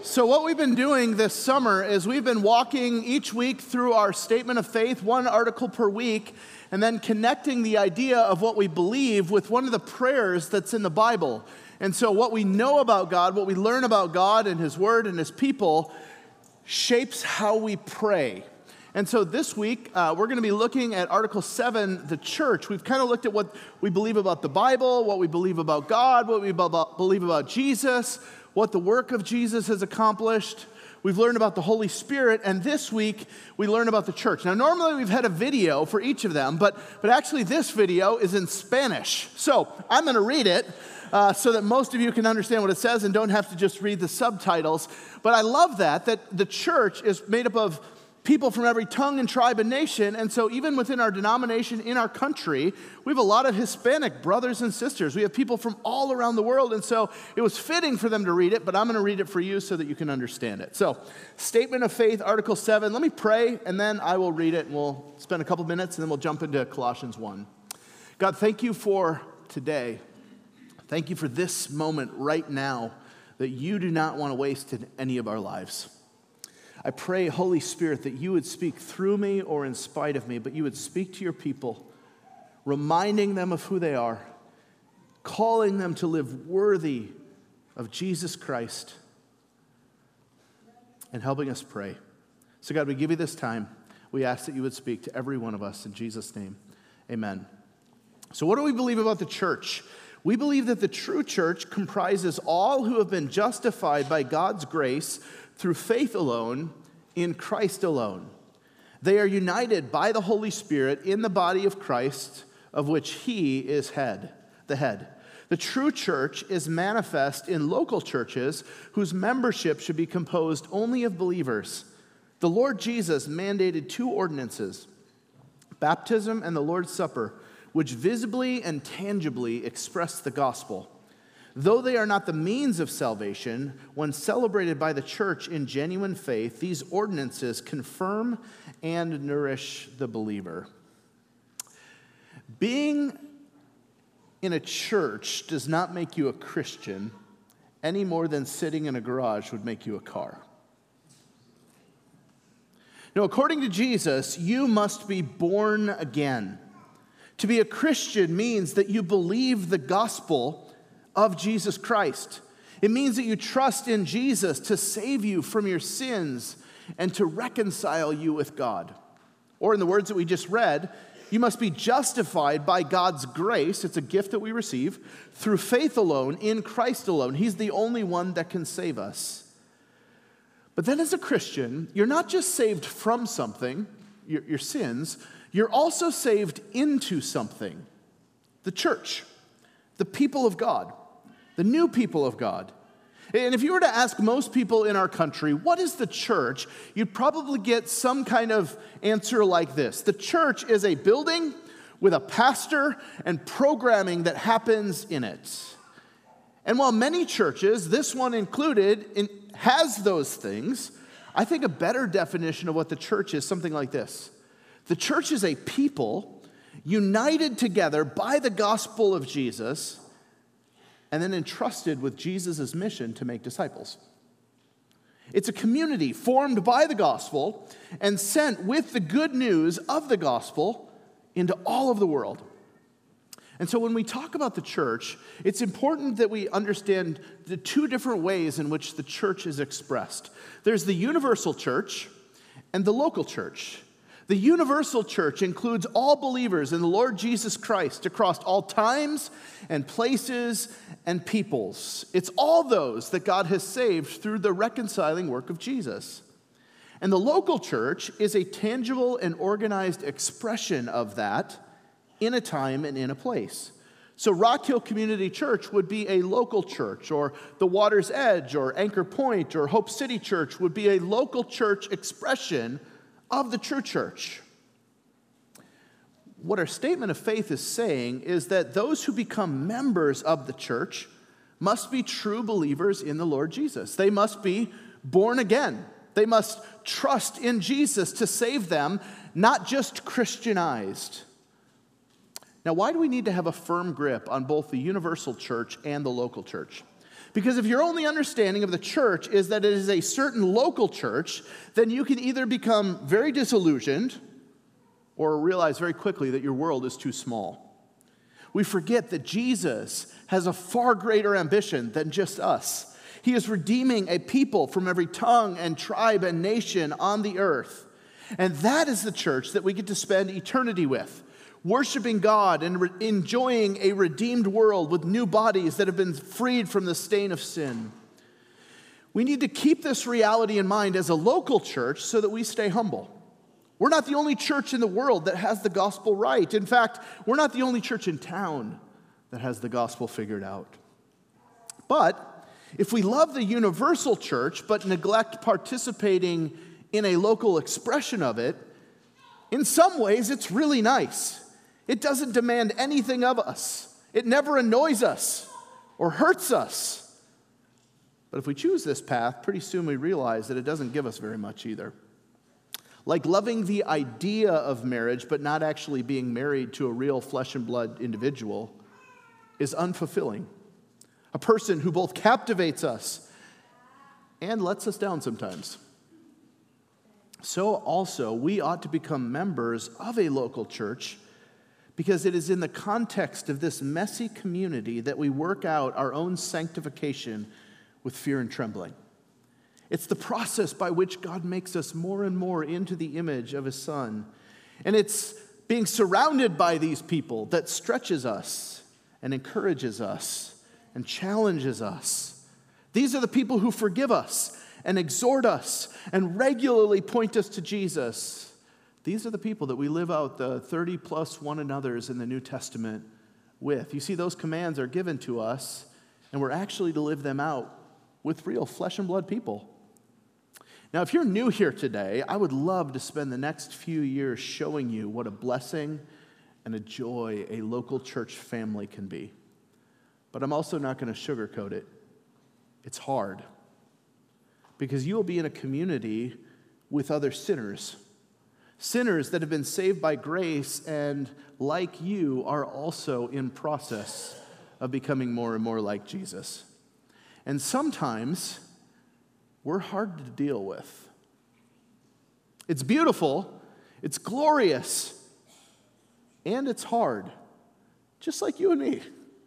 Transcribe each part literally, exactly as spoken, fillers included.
So what we've been doing this summer is we've been walking each week through our statement of faith, one article per week, and then connecting the idea of what we believe with one of the prayers that's in the Bible. And so what we know about God, what we learn about God and His Word and His people shapes how we pray. And so this week, uh, we're going to be looking at Article seven, the church. We've kind of looked at what we believe about the Bible, what we believe about God, what we about, believe about Jesus, what the work of Jesus has accomplished. We've learned about the Holy Spirit, and this week we learn about the church. Now, normally we've had a video for each of them, but, but actually this video is in Spanish. So I'm going to read it uh, so that most of you can understand what it says and don't have to just read the subtitles. But I love that, that the church is made up of people from every tongue and tribe and nation, and so even within our denomination in our country, we have a lot of Hispanic brothers and sisters. We have people from all around the world, and so it was fitting for them to read it, but I'm going to read it for you so that you can understand it. So, Statement of Faith, Article seven. Let me pray, and then I will read it, and we'll spend a couple minutes, and then we'll jump into Colossians one. God, thank you for today. Thank you for this moment right now that you do not want to waste in any of our lives. I pray, Holy Spirit, that you would speak through me or in spite of me, but you would speak to your people, reminding them of who they are, calling them to live worthy of Jesus Christ, and helping us pray. So God, we give you this time. We ask that you would speak to every one of us in Jesus' name. Amen. So what do we believe about the church? We believe that the true church comprises all who have been justified by God's grace through faith alone, in Christ alone. They are united by the Holy Spirit in the body of Christ, of which He is head, the head. The true church is manifest in local churches whose membership should be composed only of believers. The Lord Jesus mandated two ordinances, baptism and the Lord's Supper, which visibly and tangibly express the gospel. Though they are not the means of salvation, when celebrated by the church in genuine faith, these ordinances confirm and nourish the believer. Being in a church does not make you a Christian any more than sitting in a garage would make you a car. Now, according to Jesus, you must be born again. To be a Christian means that you believe the gospel of Jesus Christ. It means that you trust in Jesus to save you from your sins and to reconcile you with God. Or in the words that we just read, you must be justified by God's grace. It's a gift that we receive through faith alone, in Christ alone. He's the only one that can save us. But then as a Christian, you're not just saved from something, your, your sins, you're also saved into something, the church, the people of God, the new people of God. And if you were to ask most people in our country, what is the church? You'd probably get some kind of answer like this. The church is a building with a pastor and programming that happens in it. And while many churches, this one included, in, has those things, I think a better definition of what the church is something like this. The church is a people united together by the gospel of Jesus and then entrusted with Jesus' mission to make disciples. It's a community formed by the gospel and sent with the good news of the gospel into all of the world. And so when we talk about the church, it's important that we understand the two different ways in which the church is expressed. There's the universal church and the local church. The universal church includes all believers in the Lord Jesus Christ across all times and places and peoples. It's all those that God has saved through the reconciling work of Jesus. And the local church is a tangible and organized expression of that in a time and in a place. So Rock Hill Community Church would be a local church, or the Water's Edge, or Anchor Point, or Hope City Church would be a local church expression of the true church. What our statement of faith is saying is that those who become members of the church must be true believers in the Lord Jesus. They must be born again. They must trust in Jesus to save them, not just Christianized. Now, why do we need to have a firm grip on both the universal church and the local church? Because if your only understanding of the church is that it is a certain local church, then you can either become very disillusioned or realize very quickly that your world is too small. We forget that Jesus has a far greater ambition than just us. He is redeeming a people from every tongue and tribe and nation on the earth. And that is the church that we get to spend eternity with, worshiping God and re- enjoying a redeemed world with new bodies that have been freed from the stain of sin. We need to keep this reality in mind as a local church so that we stay humble. We're not the only church in the world that has the gospel right. In fact, we're not the only church in town that has the gospel figured out. But if we love the universal church but neglect participating in a local expression of it, in some ways it's really nice. It doesn't demand anything of us. It never annoys us or hurts us. But if we choose this path, pretty soon we realize that it doesn't give us very much either. Like loving the idea of marriage but not actually being married to a real flesh and blood individual is unfulfilling. A person who both captivates us and lets us down sometimes. So also, we ought to become members of a local church because it is in the context of this messy community that we work out our own sanctification with fear and trembling. It's the process by which God makes us more and more into the image of His Son. And it's being surrounded by these people that stretches us and encourages us and challenges us. These are the people who forgive us and exhort us and regularly point us to Jesus. These are the people that we live out the thirty plus one another's in the New Testament with. You see, those commands are given to us, and we're actually to live them out with real flesh and blood people. Now, if you're new here today, I would love to spend the next few years showing you what a blessing and a joy a local church family can be. But I'm also not going to sugarcoat it. It's hard. Because you will be in a community with other sinners. Sinners that have been saved by grace and, like you, are also in process of becoming more and more like Jesus. And sometimes we're hard to deal with. It's beautiful, it's glorious, and it's hard, just like you and me.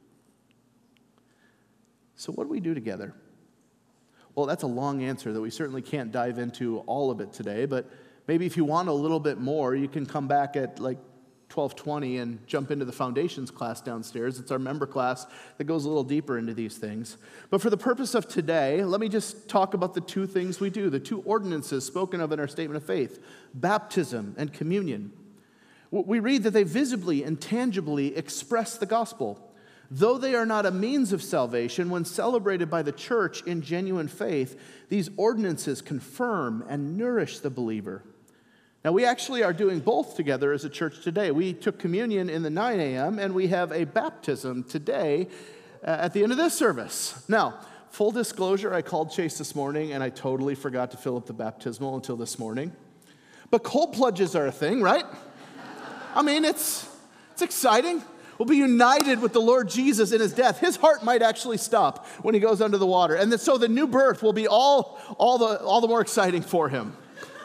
So what do we do together? Well, that's a long answer that we certainly can't dive into all of it today, but maybe if you want a little bit more, you can come back at like twelve twenty and jump into the foundations class downstairs. It's our member class that goes a little deeper into these things. But for the purpose of today, let me just talk about the two things we do, the two ordinances spoken of in our statement of faith, baptism and communion. We read that they visibly and tangibly express the gospel. Though they are not a means of salvation, when celebrated by the church in genuine faith, these ordinances confirm and nourish the believer. Now, we actually are doing both together as a church today. We took communion in the nine a.m., and we have a baptism today uh, at the end of this service. Now, full disclosure, I called Chase this morning, and I totally forgot to fill up the baptismal until this morning. But cold plunges are a thing, right? I mean, it's it's exciting. We'll be united with the Lord Jesus in His death. His heart might actually stop when He goes under the water. And so the new birth will be all, all, the, all the more exciting for Him.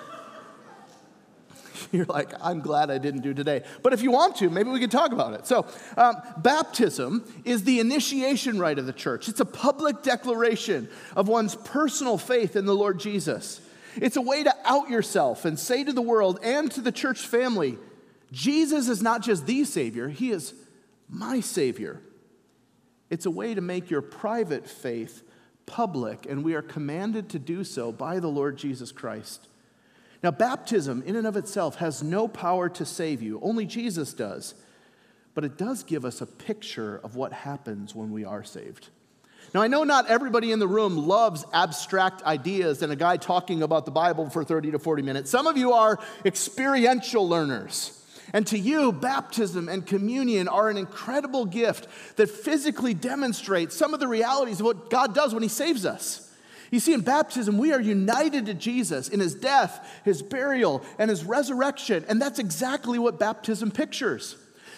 You're like, I'm glad I didn't do today. But if you want to, maybe we can talk about it. So um, baptism is the initiation rite of the church. It's a public declaration of one's personal faith in the Lord Jesus. It's a way to out yourself and say to the world and to the church family, Jesus is not just the Savior, He is my Savior. It's a way to make your private faith public, and we are commanded to do so by the Lord Jesus Christ. Now, baptism in and of itself has no power to save you. Only Jesus does. But it does give us a picture of what happens when we are saved. Now, I know not everybody in the room loves abstract ideas and a guy talking about the Bible for thirty to forty minutes. Some of you are experiential learners. And to you, baptism and communion are an incredible gift that physically demonstrates some of the realities of what God does when He saves us. You see, in baptism, we are united to Jesus in His death, His burial, and His resurrection. And that's exactly what baptism pictures.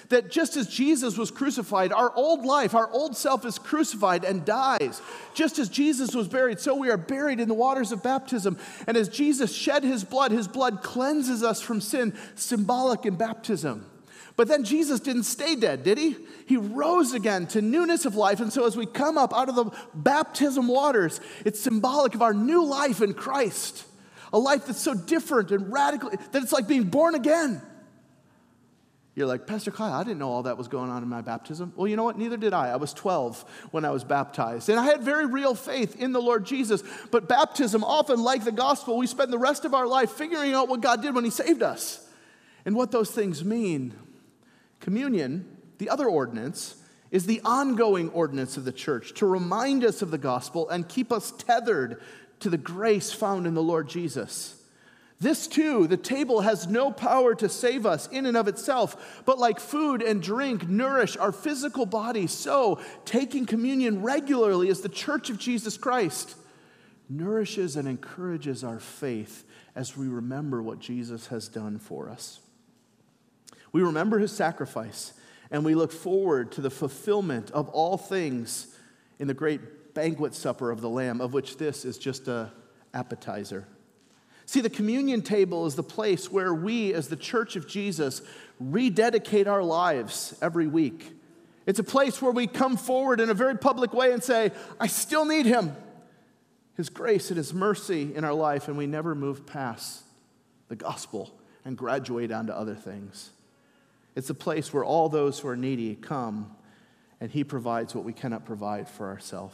That just as Jesus was crucified, our old life, our old self is crucified and dies. Just as Jesus was buried, so we are buried in the waters of baptism. And as Jesus shed his blood, his blood cleanses us from sin, symbolic in baptism. But then Jesus didn't stay dead, did he? He rose again to newness of life. And so as we come up out of the baptism waters, it's symbolic of our new life in Christ. A life that's so different and radical that it's like being born again. You're like, Pastor Kyle, I didn't know all that was going on in my baptism. Well, you know what? Neither did I. I was twelve when I was baptized. And I had very real faith in the Lord Jesus. But baptism, often like the gospel, we spend the rest of our life figuring out what God did when he saved us and what those things mean. Communion, the other ordinance, is the ongoing ordinance of the church to remind us of the gospel and keep us tethered to the grace found in the Lord Jesus. This too, the table has no power to save us in and of itself, but like food and drink nourish our physical bodies, so taking communion regularly as the church of Jesus Christ nourishes and encourages our faith as we remember what Jesus has done for us. We remember his sacrifice, and we look forward to the fulfillment of all things in the great banquet supper of the Lamb, of which this is just an appetizer. See, the communion table is the place where we, as the church of Jesus, rededicate our lives every week. It's a place where we come forward in a very public way and say, I still need him, his grace and his mercy in our life, and we never move past the gospel and graduate onto other things. It's a place where all those who are needy come, and he provides what we cannot provide for ourselves.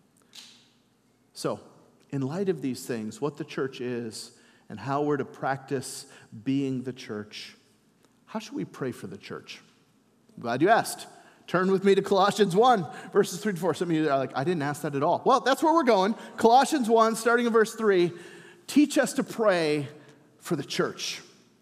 So, in light of these things, what the church is and how we're to practice being the church, how should we pray for the church? I'm glad you asked. Turn with me to Colossians one, verses three to four. Some of you are like, I didn't ask that at all. Well, that's where we're going. Colossians one, starting in verse three, teach us to pray for the church.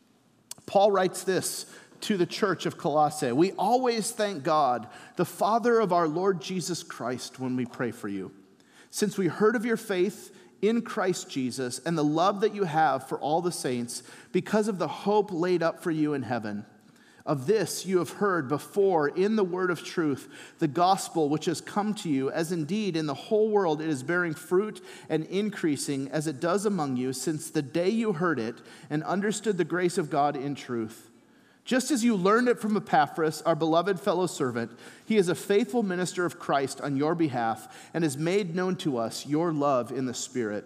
Paul writes this to the church of Colossae. We always thank God, the Father of our Lord Jesus Christ, when we pray for you. Since we heard of your faith in Christ Jesus and the love that you have for all the saints because of the hope laid up for you in heaven. Of this you have heard before in the word of truth, the gospel which has come to you, as indeed in the whole world it is bearing fruit and increasing as it does among you since the day you heard it and understood the grace of God in truth. Just as you learned it from Epaphras, our beloved fellow servant, he is a faithful minister of Christ on your behalf and has made known to us your love in the Spirit.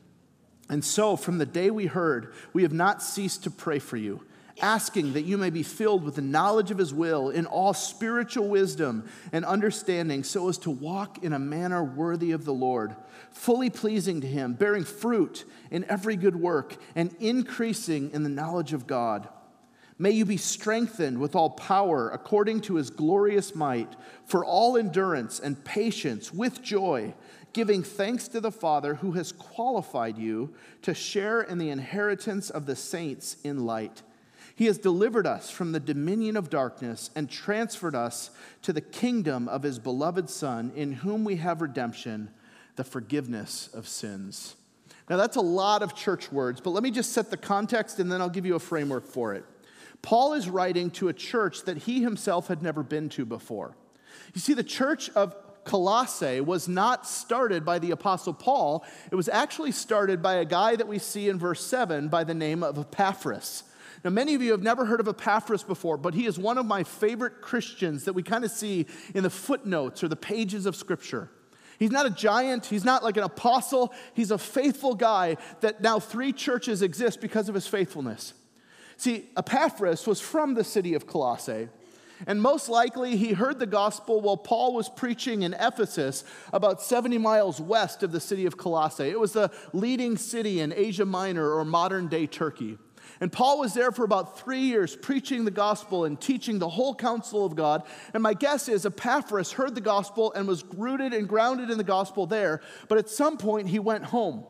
And so, from the day we heard, we have not ceased to pray for you, asking that you may be filled with the knowledge of his will in all spiritual wisdom and understanding, so as to walk in a manner worthy of the Lord, fully pleasing to him, bearing fruit in every good work and increasing in the knowledge of God. May you be strengthened with all power according to his glorious might, for all endurance and patience with joy, giving thanks to the Father who has qualified you to share in the inheritance of the saints in light. He has delivered us from the dominion of darkness and transferred us to the kingdom of his beloved Son, in whom we have redemption, the forgiveness of sins. Now that's a lot of church words, but let me just set the context and then I'll give you a framework for it. Paul is writing to a church that he himself had never been to before. You see, the church of Colossae was not started by the Apostle Paul. It was actually started by a guy that we see in verse seven by the name of Epaphras. Now, many of you have never heard of Epaphras before, but he is one of my favorite Christians that we kind of see in the footnotes or the pages of Scripture. He's not a giant. He's not like an apostle. He's a faithful guy that now three churches exist because of his faithfulness. See, Epaphras was from the city of Colossae, and most likely he heard the gospel while Paul was preaching in Ephesus, about seventy miles west of the city of Colossae. It was the leading city in Asia Minor or modern-day Turkey. And Paul was there for about three years preaching the gospel and teaching the whole counsel of God. And my guess is Epaphras heard the gospel and was rooted and grounded in the gospel there, but at some point he went home.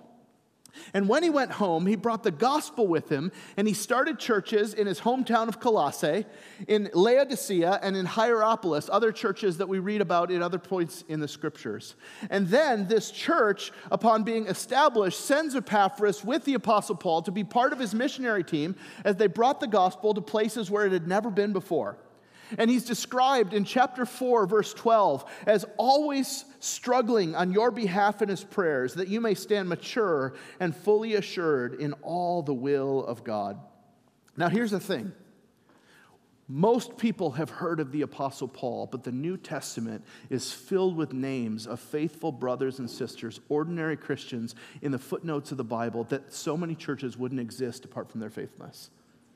And when he went home, he brought the gospel with him, and he started churches in his hometown of Colossae, in Laodicea, and in Hierapolis, other churches that we read about in other points in the scriptures. And then this church, upon being established, sends Epaphras with the Apostle Paul to be part of his missionary team as they brought the gospel to places where it had never been before. And he's described in chapter four, verse twelve, as always struggling on your behalf in his prayers, that you may stand mature and fully assured in all the will of God. Now, here's the thing. Most people have heard of the Apostle Paul, but the New Testament is filled with names of faithful brothers and sisters, ordinary Christians in the footnotes of the Bible, that so many churches wouldn't exist apart from their faithfulness.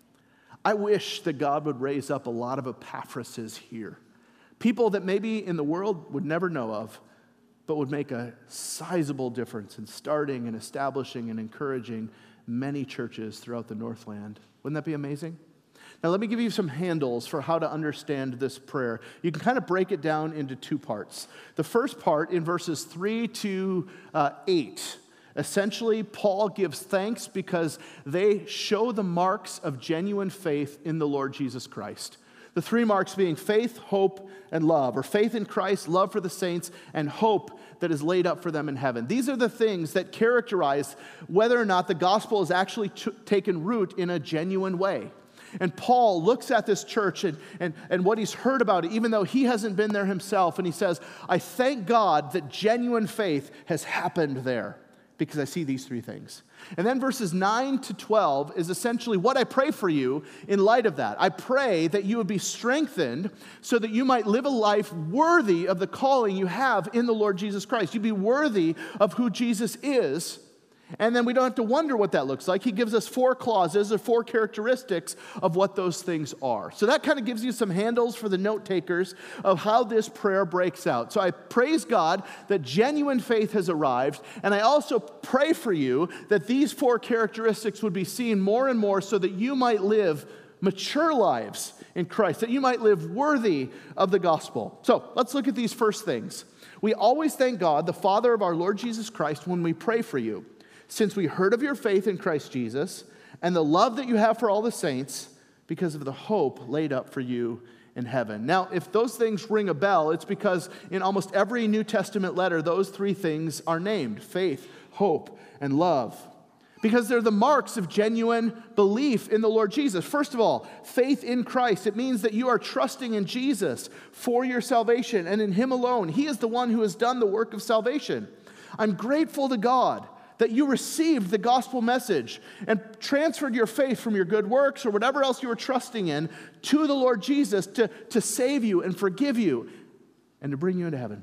I wish that God would raise up a lot of Epaphrases here, people that maybe in the world would never know of, but would make a sizable difference in starting and establishing and encouraging many churches throughout the Northland. Wouldn't that be amazing? Now, let me give you some handles for how to understand this prayer. You can kind of break it down into two parts. The first part, in verses three to uh, eight, essentially, Paul gives thanks because they show the marks of genuine faith in the Lord Jesus Christ. The three marks being faith, hope, and love, or faith in Christ, love for the saints, and hope that is laid up for them in heaven. These are the things that characterize whether or not the gospel has actually t- taken root in a genuine way. And Paul looks at this church and, and, and what he's heard about it, even though he hasn't been there himself, and he says, I thank God that genuine faith has happened there because I see these three things. And then verses nine to twelve is essentially what I pray for you in light of that. I pray that you would be strengthened so that you might live a life worthy of the calling you have in the Lord Jesus Christ. You'd be worthy of who Jesus is. And then we don't have to wonder what that looks like. He gives us four clauses or four characteristics of what those things are. So that kind of gives you some handles for the note takers of how this prayer breaks out. So I praise God that genuine faith has arrived, and I also pray for you that these four characteristics would be seen more and more so that you might live mature lives in Christ, that you might live worthy of the gospel. So let's look at these first things. We always thank God, the Father of our Lord Jesus Christ, when we pray for you, since we heard of your faith in Christ Jesus and the love that you have for all the saints because of the hope laid up for you in heaven. Now, if those things ring a bell, it's because in almost every New Testament letter, those three things are named: faith, hope, and love. Because they're the marks of genuine belief in the Lord Jesus. First of all, faith in Christ. It means that you are trusting in Jesus for your salvation and in Him alone. He is the one who has done the work of salvation. I'm grateful to God that you received the gospel message and transferred your faith from your good works or whatever else you were trusting in to the Lord Jesus to, to save you and forgive you and to bring you into heaven.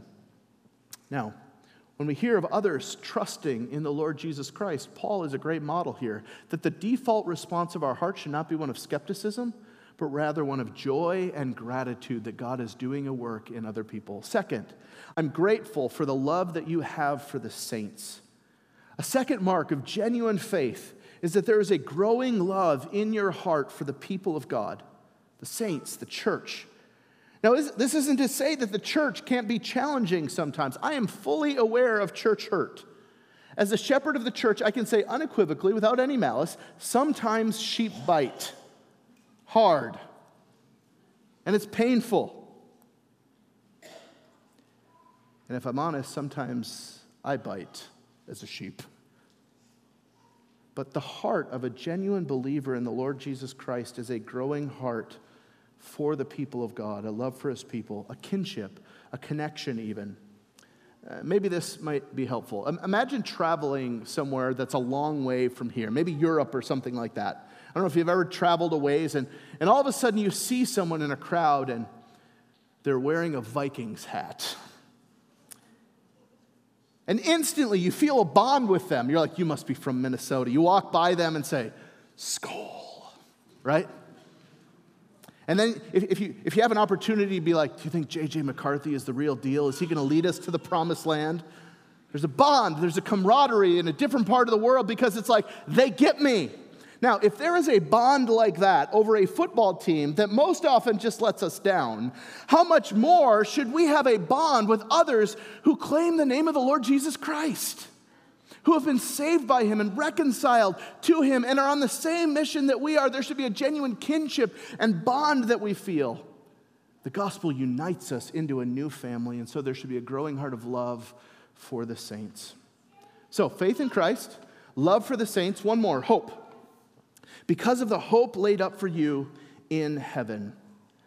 Now, when we hear of others trusting in the Lord Jesus Christ, Paul is a great model here, that the default response of our heart should not be one of skepticism, but rather one of joy and gratitude that God is doing a work in other people. Second, I'm grateful for the love that you have for the saints. A second mark of genuine faith is that there is a growing love in your heart for the people of God, the saints, the church. Now, this isn't to say that the church can't be challenging sometimes. I am fully aware of church hurt. As a shepherd of the church, I can say unequivocally, without any malice, sometimes sheep bite hard, and it's painful. And if I'm honest, sometimes I bite as a sheep. But the heart of a genuine believer in the Lord Jesus Christ is a growing heart for the people of God, a love for His people, a kinship, a connection even. Uh, maybe this might be helpful. Um, imagine traveling somewhere that's a long way from here, maybe Europe or something like that. I don't know if you've ever traveled a ways, and, and all of a sudden you see someone in a crowd and they're wearing a Vikings hat. And instantly you feel a bond with them. You're like, you must be from Minnesota. You walk by them and say, Skol, right? And then if, if you if you have an opportunity to be like, do you think J J McCarthy is the real deal? Is he going to lead us to the promised land? There's a bond, there's a camaraderie in a different part of the world because it's like, they get me. Now, if there is a bond like that over a football team that most often just lets us down, how much more should we have a bond with others who claim the name of the Lord Jesus Christ, who have been saved by Him and reconciled to Him and are on the same mission that we are? There should be a genuine kinship and bond that we feel. The gospel unites us into a new family, and so there should be a growing heart of love for the saints. So, faith in Christ, love for the saints. One more, hope. Because of the hope laid up for you in heaven.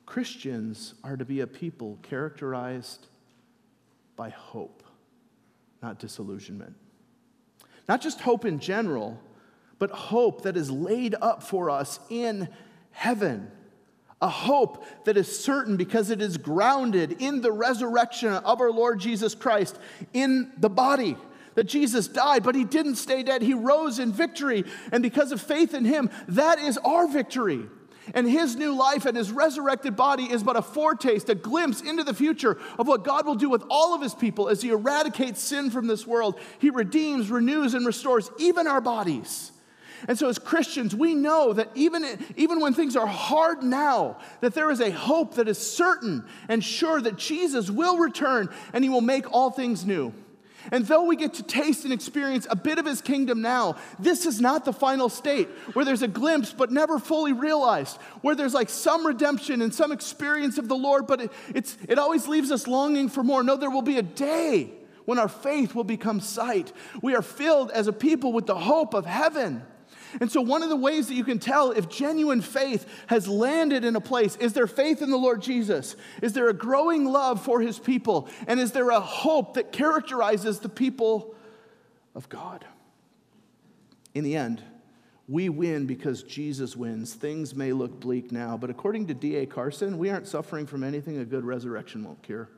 Christians are to be a people characterized by hope, not disillusionment. Not just hope in general, but hope that is laid up for us in heaven. A hope that is certain because it is grounded in the resurrection of our Lord Jesus Christ in the body. That Jesus died, but he didn't stay dead. He rose in victory. And because of faith in him, that is our victory. And his new life and his resurrected body is but a foretaste, a glimpse into the future of what God will do with all of his people as he eradicates sin from this world. He redeems, renews, and restores even our bodies. And so as Christians, we know that even, even when things are hard now, that there is a hope that is certain and sure that Jesus will return and he will make all things new. And though we get to taste and experience a bit of his kingdom now, this is not the final state where there's a glimpse but never fully realized, where there's like some redemption and some experience of the Lord, but it, it's, it always leaves us longing for more. No, there will be a day when our faith will become sight. We are filled as a people with the hope of heaven. And so one of the ways that you can tell if genuine faith has landed in a place, is there faith in the Lord Jesus? Is there a growing love for his people? And is there a hope that characterizes the people of God? In the end, we win because Jesus wins. Things may look bleak now, but according to D A Carson, we aren't suffering from anything a good resurrection won't cure.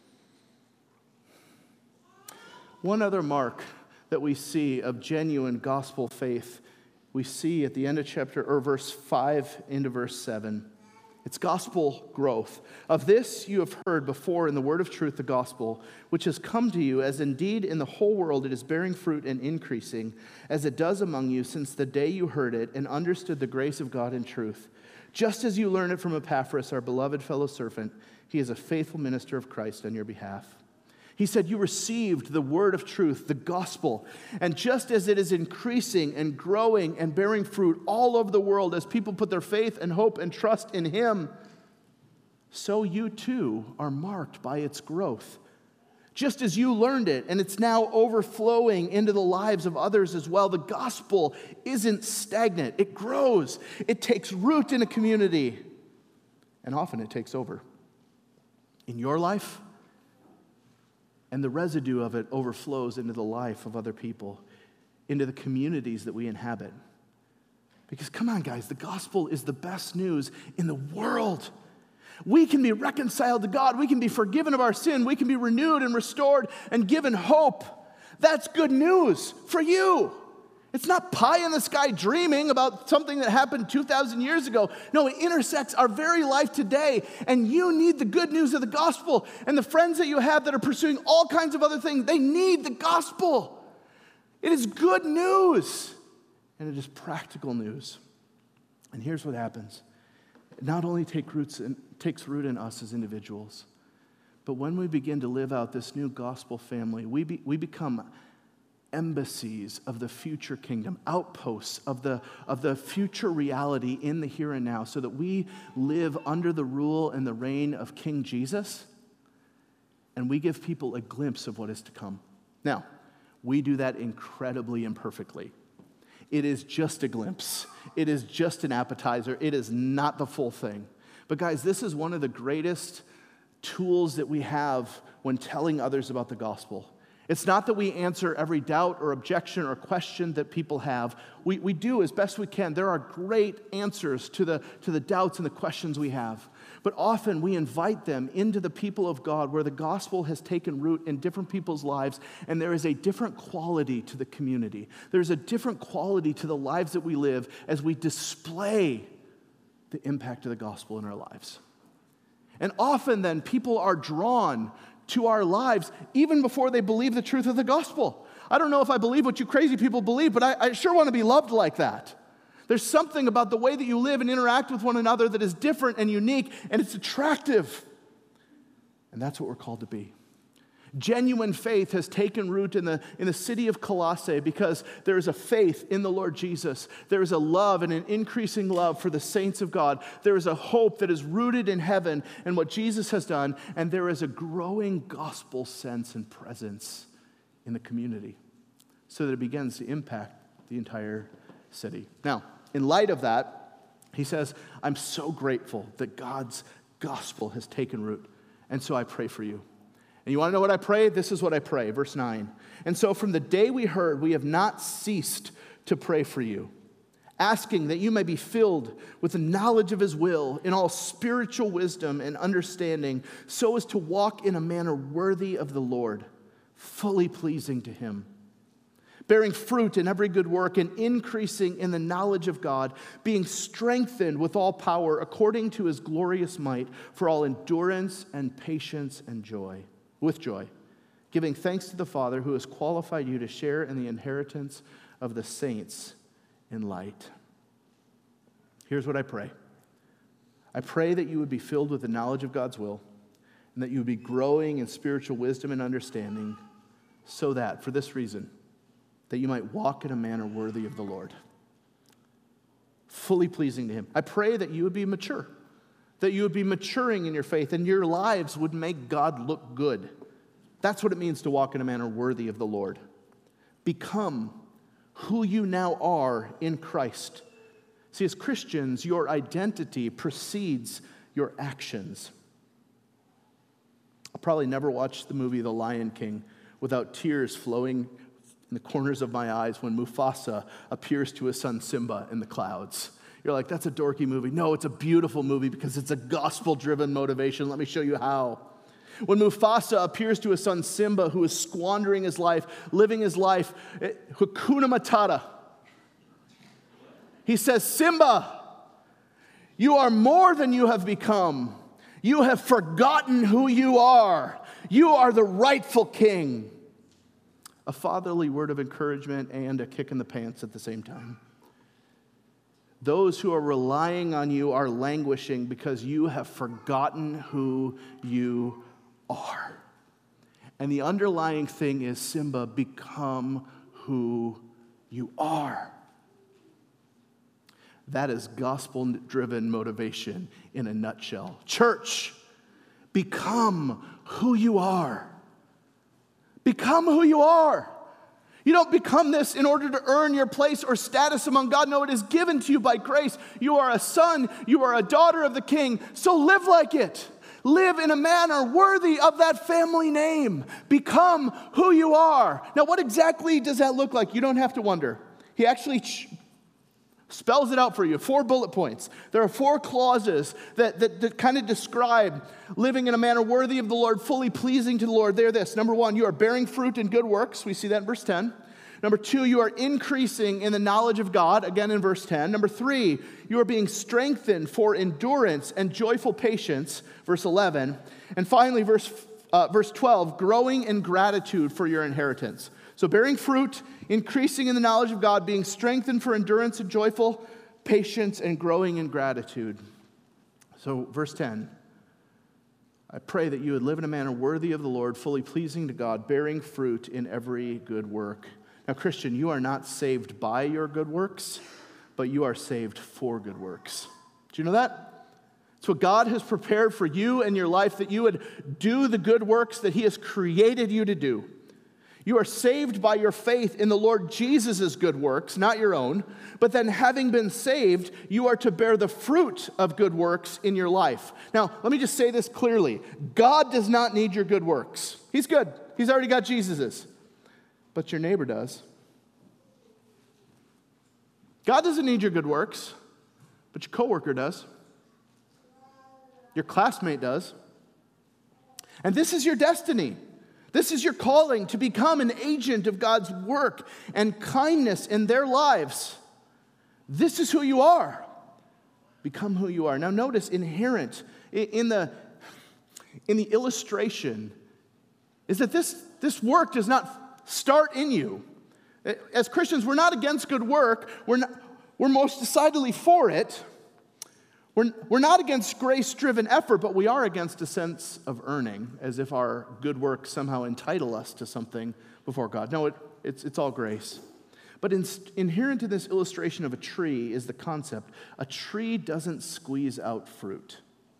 One other mark that we see of genuine gospel faith we see at the end of chapter, or verse five into verse seven. It's gospel growth. Of this you have heard before in the word of truth, the gospel, which has come to you, as indeed in the whole world it is bearing fruit and increasing, as it does among you since the day you heard it and understood the grace of God in truth. Just as you learned it from Epaphras, our beloved fellow servant, he is a faithful minister of Christ on your behalf. He said, you received the word of truth, the gospel, and just as it is increasing and growing and bearing fruit all over the world as people put their faith and hope and trust in him, so you too are marked by its growth. Just as you learned it, and it's now overflowing into the lives of others as well, the gospel isn't stagnant. It grows. It takes root in a community, and often it takes over. In your life, and the residue of it overflows into the life of other people, into the communities that we inhabit. Because come on, guys, the gospel is the best news in the world. We can be reconciled to God. We can be forgiven of our sin. We can be renewed and restored and given hope. That's good news for you. It's not pie in the sky dreaming about something that happened two thousand years ago. No, it intersects our very life today. And you need the good news of the gospel. And the friends that you have that are pursuing all kinds of other things, they need the gospel. It is good news. And it is practical news. And here's what happens. It not only take roots in, takes root in us as individuals, but when we begin to live out this new gospel family, we, be, we become embassies of the future kingdom, outposts of the, of the future reality in the here and now, so that we live under the rule and the reign of King Jesus, and we give people a glimpse of what is to come. Now, we do that incredibly imperfectly. It is just a glimpse. It is just an appetizer. It is not the full thing. But guys, this is one of the greatest tools that we have when telling others about the gospel. It's not that we answer every doubt or objection or question that people have. We, we do as best we can. There are great answers to the, to the doubts and the questions we have. But often we invite them into the people of God where the gospel has taken root in different people's lives, and there is a different quality to the community. There's a different quality to the lives that we live as we display the impact of the gospel in our lives. And often then people are drawn to our lives even before they believe the truth of the gospel. I don't know if I believe what you crazy people believe, but I, I sure want to be loved like that. There's something about the way that you live and interact with one another that is different and unique, and it's attractive. And that's what we're called to be. Genuine faith has taken root in the, in the city of Colossae because there is a faith in the Lord Jesus. There is a love and an increasing love for the saints of God. There is a hope that is rooted in heaven and what Jesus has done, and there is a growing gospel sense and presence in the community so that it begins to impact the entire city. Now, in light of that, he says, I'm so grateful that God's gospel has taken root. And so I pray for you. And you want to know what I pray? This is what I pray, verse nine. And so from the day we heard, we have not ceased to pray for you, asking that you may be filled with the knowledge of his will in all spiritual wisdom and understanding, so as to walk in a manner worthy of the Lord, fully pleasing to him, bearing fruit in every good work and increasing in the knowledge of God, being strengthened with all power according to his glorious might, for all endurance and patience and joy, with joy, giving thanks to the Father who has qualified you to share in the inheritance of the saints in light. Here's what I pray. I pray that you would be filled with the knowledge of God's will, and that you would be growing in spiritual wisdom and understanding, so that, for this reason, that you might walk in a manner worthy of the Lord, fully pleasing to him. I pray that you would be mature, that you would be maturing in your faith, and your lives would make God look good. That's what it means to walk in a manner worthy of the Lord. Become who you now are in Christ. See, as Christians, your identity precedes your actions. I'll probably never watch the movie The Lion King without tears flowing in the corners of my eyes when Mufasa appears to his son Simba in the clouds. You're like, that's a dorky movie. No, it's a beautiful movie because it's a gospel-driven motivation. Let me show you how. When Mufasa appears to his son Simba, who is squandering his life, living his life, Hakuna Matata, he says, Simba, you are more than you have become. You have forgotten who you are. You are the rightful king. A fatherly word of encouragement and a kick in the pants at the same time. Those who are relying on you are languishing because you have forgotten who you are. And the underlying thing is, Simba, become who you are. That is gospel-driven motivation in a nutshell. Church, become who you are. Become who you are. You don't become this in order to earn your place or status among God. No, it is given to you by grace. You are a son. You are a daughter of the King. So live like it. Live in a manner worthy of that family name. Become who you are. Now, what exactly does that look like? You don't have to wonder. He actually ch- spells it out for you. Four bullet points. There are four clauses that, that, that kind of describe living in a manner worthy of the Lord, fully pleasing to the Lord. They're this. Number one, you are bearing fruit in good works. We see that in verse ten. Number two, you are increasing in the knowledge of God, again in verse ten. Number three, you are being strengthened for endurance and joyful patience, verse eleven. And finally, verse, uh, verse twelve, growing in gratitude for your inheritance. So bearing fruit, increasing in the knowledge of God, being strengthened for endurance and joyful patience, and growing in gratitude. So verse ten, I pray that you would live in a manner worthy of the Lord, fully pleasing to God, bearing fruit in every good work. Now, Christian, you are not saved by your good works, but you are saved for good works. Do you know that? It's what God has prepared for you and your life, that you would do the good works that he has created you to do. You are saved by your faith in the Lord Jesus' good works, not your own. But then, having been saved, you are to bear the fruit of good works in your life. Now, let me just say this clearly. God does not need your good works. He's good. He's already got Jesus's. But your neighbor does. God doesn't need your good works, but your coworker does. Your classmate does. And this is your destiny. This is your calling, to become an agent of God's work and kindness in their lives. This is who you are. Become who you are. Now notice, inherent in the, in the illustration is that this, this work does not start in you. As Christians, we're not against good work. We're, not, we're most decidedly for it. We're, we're not against grace-driven effort, but we are against a sense of earning, as if our good works somehow entitle us to something before God. No, it, it's, it's all grace. But in, inherent in this illustration of a tree is the concept. A tree doesn't squeeze out fruit.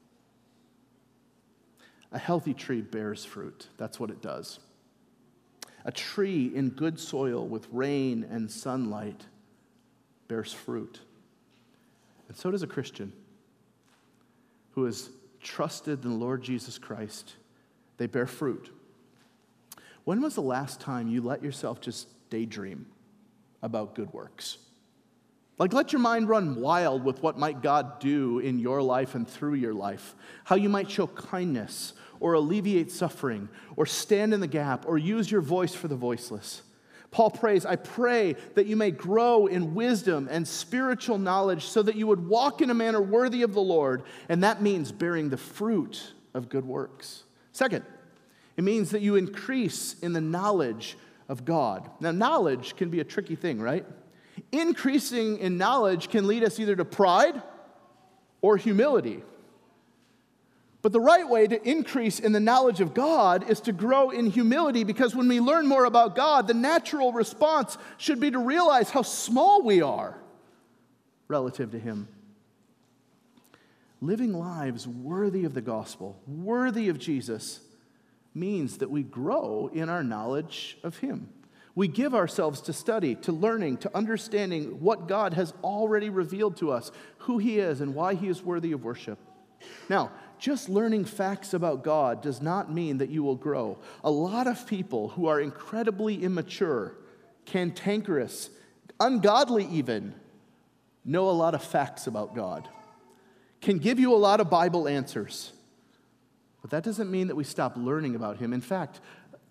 A healthy tree bears fruit. That's what it does. A tree in good soil with rain and sunlight bears fruit. And so does a Christian who has trusted in the Lord Jesus Christ, they bear fruit. When was the last time you let yourself just daydream about good works? Like, let your mind run wild with what might God do in your life and through your life. How you might show kindness or alleviate suffering or stand in the gap or use your voice for the voiceless. Paul prays, I pray that you may grow in wisdom and spiritual knowledge so that you would walk in a manner worthy of the Lord. And that means bearing the fruit of good works. Second, it means that you increase in the knowledge of God. Now, knowledge can be a tricky thing, right? Increasing in knowledge can lead us either to pride or humility. But the right way to increase in the knowledge of God is to grow in humility, because when we learn more about God, the natural response should be to realize how small we are relative to Him. Living lives worthy of the gospel, worthy of Jesus, means that we grow in our knowledge of Him. We give ourselves to study, to learning, to understanding what God has already revealed to us, who He is and why He is worthy of worship. Now, just learning facts about God does not mean that you will grow. A lot of people who are incredibly immature, cantankerous, ungodly even, know a lot of facts about God, can give you a lot of Bible answers. But that doesn't mean that we stop learning about Him. In fact,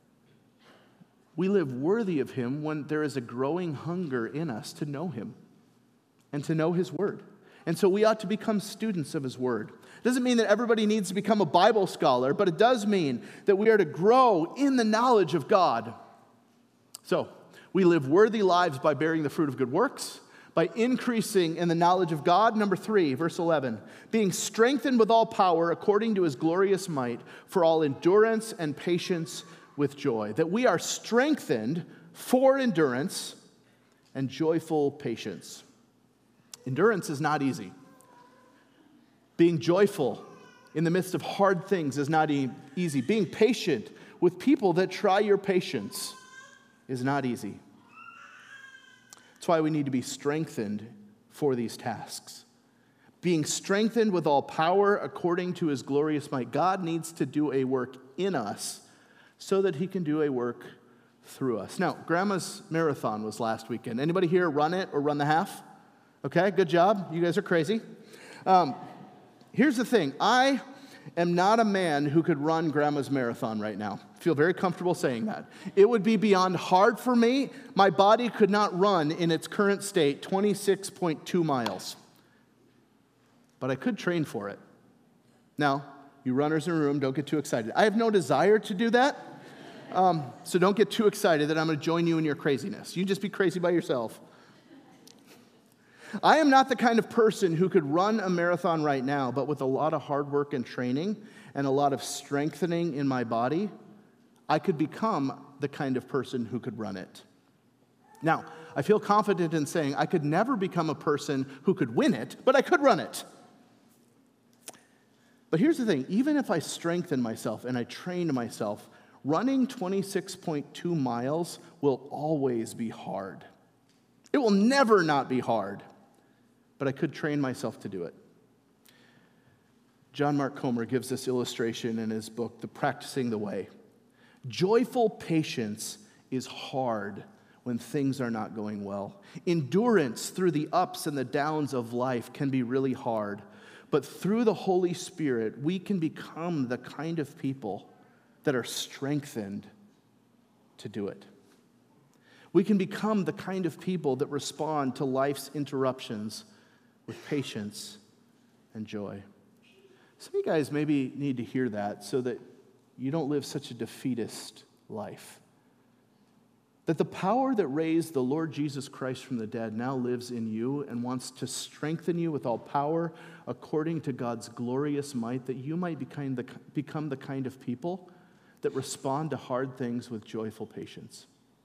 we live worthy of Him when there is a growing hunger in us to know Him and to know His Word. And so we ought to become students of His Word. It doesn't mean that everybody needs to become a Bible scholar, but it does mean that we are to grow in the knowledge of God. So, we live worthy lives by bearing the fruit of good works, by increasing in the knowledge of God. Number three, verse eleven, being strengthened with all power according to His glorious might for all endurance and patience with joy. That we are strengthened for endurance and joyful patience. Endurance is not easy. Being joyful in the midst of hard things is not e- easy. Being patient with people that try your patience is not easy. That's why we need to be strengthened for these tasks. Being strengthened with all power according to His glorious might. God needs to do a work in us so that He can do a work through us. Now, Grandma's marathon was last weekend. Anybody here run it or run the half? Okay, good job. You guys are crazy. Um, here's the thing. I am not a man who could run Grandma's marathon right now. I feel very comfortable saying that. It would be beyond hard for me. My body could not run in its current state twenty-six point two miles. But I could train for it. Now, you runners in the room, don't get too excited. I have no desire to do that. Um, so don't get too excited that I'm going to join you in your craziness. You just be crazy by yourself. I am not the kind of person who could run a marathon right now, but with a lot of hard work and training and a lot of strengthening in my body, I could become the kind of person who could run it. Now, I feel confident in saying I could never become a person who could win it, but I could run it. But here's the thing, even if I strengthen myself and I train myself, running twenty-six point two miles will always be hard. It will never not be hard, but I could train myself to do it. John Mark Comer gives this illustration in his book, The Practicing the Way. Joyful patience is hard when things are not going well. Endurance through the ups and the downs of life can be really hard. But through the Holy Spirit, we can become the kind of people that are strengthened to do it. We can become the kind of people that respond to life's interruptions with patience and joy. Some of you guys maybe need to hear that so that you don't live such a defeatist life. That the power that raised the Lord Jesus Christ from the dead now lives in you and wants to strengthen you with all power according to God's glorious might, that you might become the, become the kind of people that respond to hard things with joyful patience.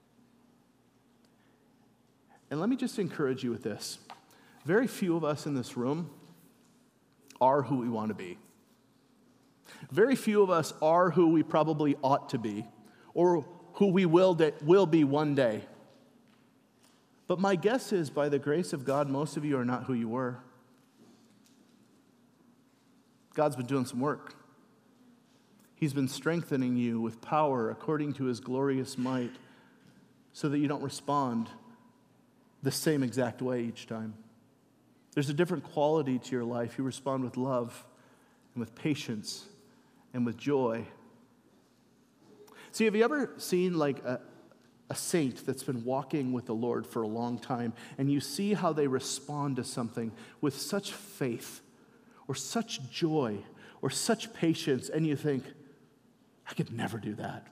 And let me just encourage you with this. Very few of us in this room are who we want to be. Very few of us are who we probably ought to be, or who we will, de- will be one day. But my guess is, by the grace of God, most of you are not who you were. God's been doing some work. He's been strengthening you with power according to his glorious might so that you don't respond the same exact way each time. There's a different quality to your life. You respond with love and with patience and with joy. See, have you ever seen like a, a saint that's been walking with the Lord for a long time, and you see how they respond to something with such faith or such joy or such patience, and you think, I could never do that.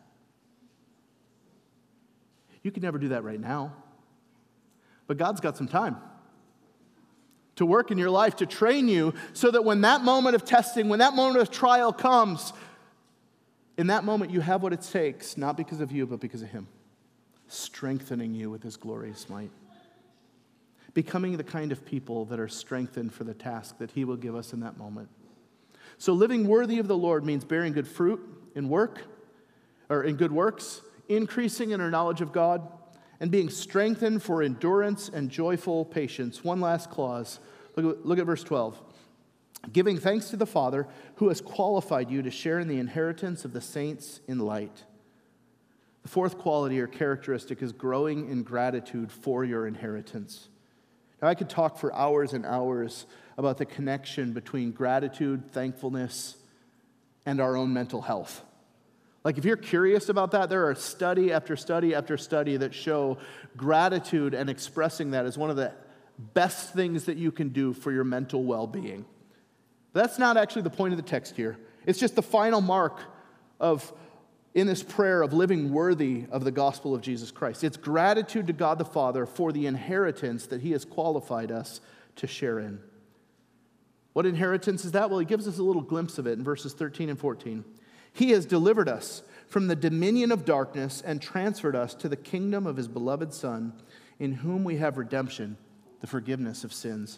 You could never do that right now. But God's got some time to work in your life, to train you so that when that moment of testing, when that moment of trial comes, in that moment you have what it takes, not because of you, but because of him, strengthening you with his glorious might. Becoming the kind of people that are strengthened for the task that he will give us in that moment. So living worthy of the Lord means bearing good fruit in work, or in good works, increasing in our knowledge of God, and being strengthened for endurance and joyful patience. One last clause. Look at, look at verse twelve. Giving thanks to the Father who has qualified you to share in the inheritance of the saints in light. The fourth quality or characteristic is growing in gratitude for your inheritance. Now, I could talk for hours and hours about the connection between gratitude, thankfulness, and our own mental health. Like, if you're curious about that, there are study after study after study that show gratitude and expressing that is one of the best things that you can do for your mental well-being. But that's not actually the point of the text here. It's just the final mark of, in this prayer, of living worthy of the gospel of Jesus Christ. It's gratitude to God the Father for the inheritance that he has qualified us to share in. What inheritance is that? Well, he gives us a little glimpse of it in verses thirteen and fourteen. He has delivered us from the dominion of darkness and transferred us to the kingdom of his beloved Son, in whom we have redemption, the forgiveness of sins.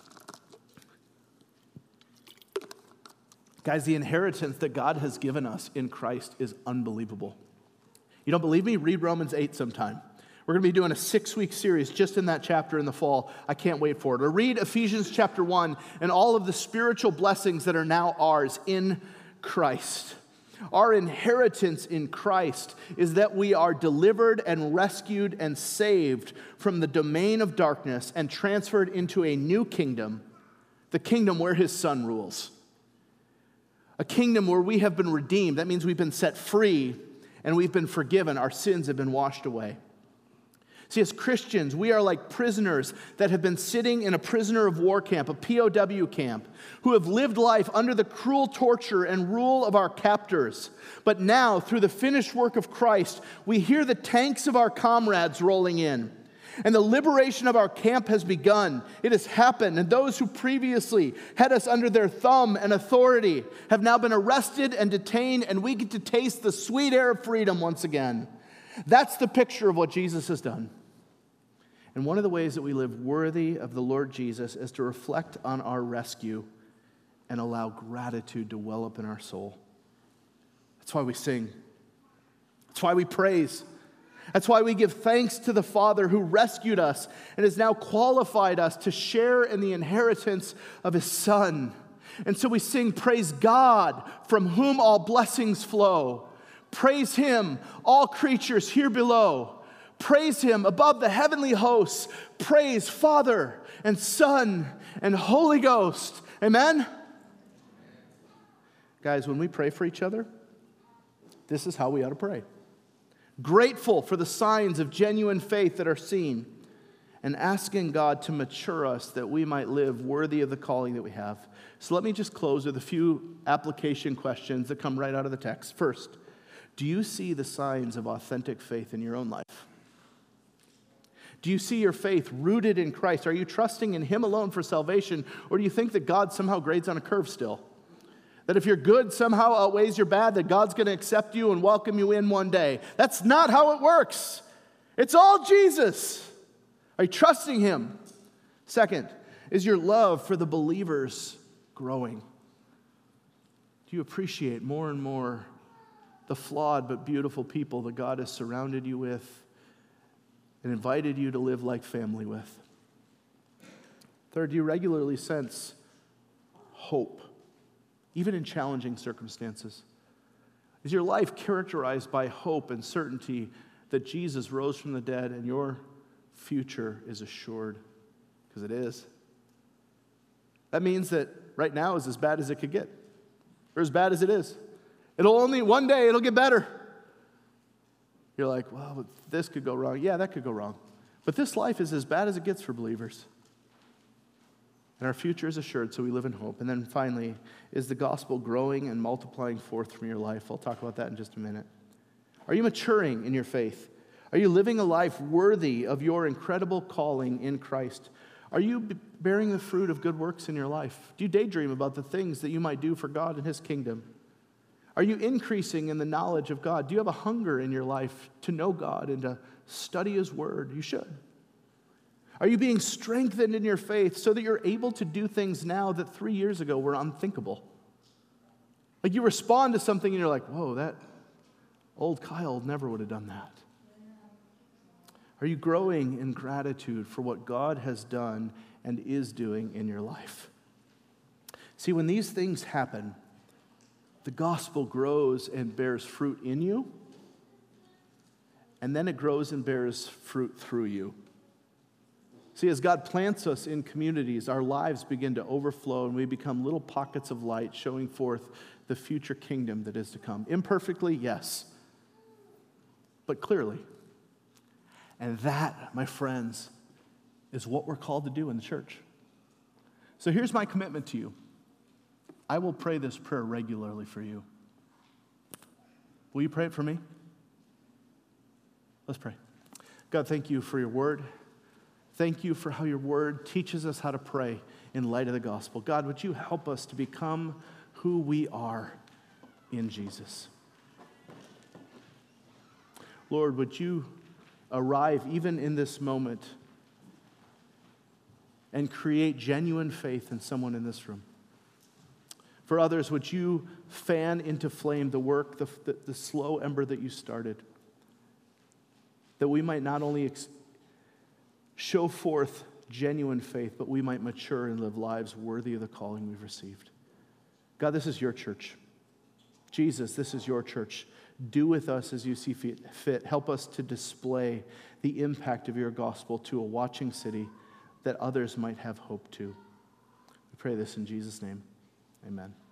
Guys, the inheritance that God has given us in Christ is unbelievable. You don't believe me? Read Romans eight sometime. We're going to be doing a six-week series just in that chapter in the fall. I can't wait for it. Or read Ephesians chapter one and all of the spiritual blessings that are now ours in Christ. Our inheritance in Christ is that we are delivered and rescued and saved from the domain of darkness and transferred into a new kingdom, the kingdom where his Son rules. A kingdom where we have been redeemed. That means we've been set free and we've been forgiven. Our sins have been washed away. See, as Christians, we are like prisoners that have been sitting in a prisoner of war camp, a P O W camp, who have lived life under the cruel torture and rule of our captors. But now, through the finished work of Christ, we hear the tanks of our comrades rolling in. And the liberation of our camp has begun. It has happened. And those who previously had us under their thumb and authority have now been arrested and detained, and we get to taste the sweet air of freedom once again. That's the picture of what Jesus has done. And one of the ways that we live worthy of the Lord Jesus is to reflect on our rescue and allow gratitude to well up in our soul. That's why we sing. That's why we praise. That's why we give thanks to the Father who rescued us and has now qualified us to share in the inheritance of his Son. And so we sing, praise God, from whom all blessings flow. Praise him, all creatures here below. Praise him above the heavenly hosts. Praise Father and Son and Holy Ghost. Amen? Guys, when we pray for each other, this is how we ought to pray. Grateful for the signs of genuine faith that are seen, and asking God to mature us that we might live worthy of the calling that we have. So let me just close with a few application questions that come right out of the text. First, do you see the signs of authentic faith in your own life? Do you see your faith rooted in Christ? Are you trusting in him alone for salvation, or do you think that God somehow grades on a curve still? That if your good somehow outweighs your bad, that God's going to accept you and welcome you in one day? That's not how it works. It's all Jesus. Are you trusting him? Second, is your love for the believers growing? Do you appreciate more and more the flawed but beautiful people that God has surrounded you with and invited you to live like family with? Third, do you regularly sense hope, even in challenging circumstances? Is your life characterized by hope and certainty that Jesus rose from the dead and your future is assured? Because it is. That means that right now is as bad as it could get, or as bad as it is. It'll only, one day, it'll get better. You're like, well, this could go wrong. Yeah, that could go wrong. But this life is as bad as it gets for believers. And our future is assured, so we live in hope. And then finally, is the gospel growing and multiplying forth from your life? I'll talk about that in just a minute. Are you maturing in your faith? Are you living a life worthy of your incredible calling in Christ? Are you bearing the fruit of good works in your life? Do you daydream about the things that you might do for God and His kingdom? Are you increasing in the knowledge of God? Do you have a hunger in your life to know God and to study His Word? You should. Are you being strengthened in your faith so that you're able to do things now that three years ago were unthinkable? Like you respond to something and you're like, whoa, that old Kyle never would have done that. Are you growing in gratitude for what God has done and is doing in your life? See, when these things happen, the gospel grows and bears fruit in you, and then it grows and bears fruit through you. See, as God plants us in communities, our lives begin to overflow and we become little pockets of light showing forth the future kingdom that is to come. Imperfectly, yes, but clearly. And that, my friends, is what we're called to do in the church. So here's my commitment to you. I will pray this prayer regularly for you. Will you pray it for me? Let's pray. God, thank you for your word. Thank you for how your word teaches us how to pray in light of the gospel. God, would you help us to become who we are in Jesus? Lord, would you arrive even in this moment and create genuine faith in someone in this room? For others, would you fan into flame the work, the, the, the slow ember that you started, that we might not only ex- show forth genuine faith, but we might mature and live lives worthy of the calling we've received. God, this is your church. Jesus, this is your church. Do with us as you see fit. Help us to display the impact of your gospel to a watching city that others might have hope to. We pray this in Jesus' name. Amen.